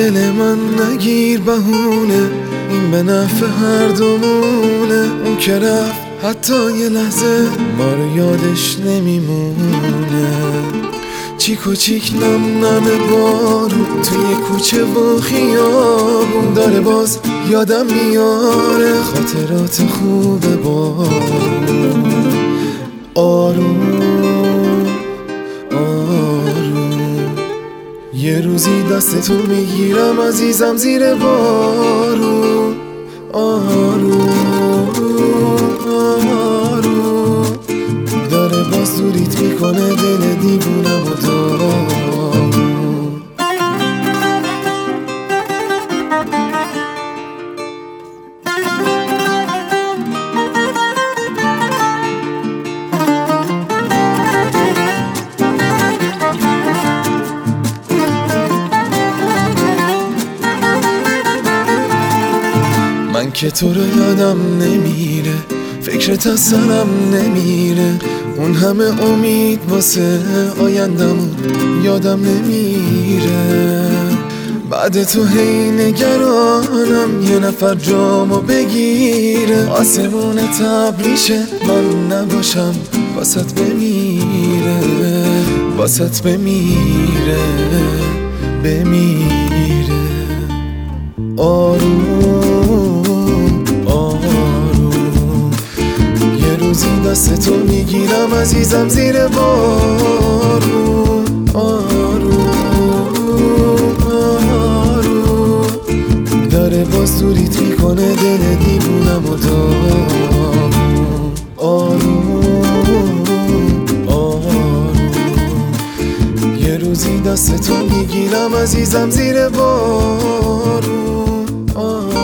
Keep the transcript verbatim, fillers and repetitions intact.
دل من نگیر بهونه، این به نفع هر دومونه. اون که رفت حتی یه لحظه ما رو یادش نمیمونه. چیک و چیک نم نم بارون توی کوچه و خیابون، داره باز یادم میاره خاطرات خوب بارون. آروم آروم یه روزی دستتو میگیرم عزیزم زیر بارون. آروم آروم داره باز دوریت میکنه دل دیوونم و دارم. من که تو رو یادم نمیره، فکرت از سرم نمیره. اون همه امید واسه آیندمون یادم نمیره. بعد تو هی نگرانم یه نفر جامو بگیره. آسمون تبریشه من نباشم واسط بمیره، واسط بمیره بمیره. آروم آروم یه روزی دستتو میگیرم عزیزم زیر بارون. آروم آروم داره باز دوریت میکنه دل دیوونم و دارم. آروم آروم یه روزی دستتو میگیرم عزیزم زیر بارون. آروم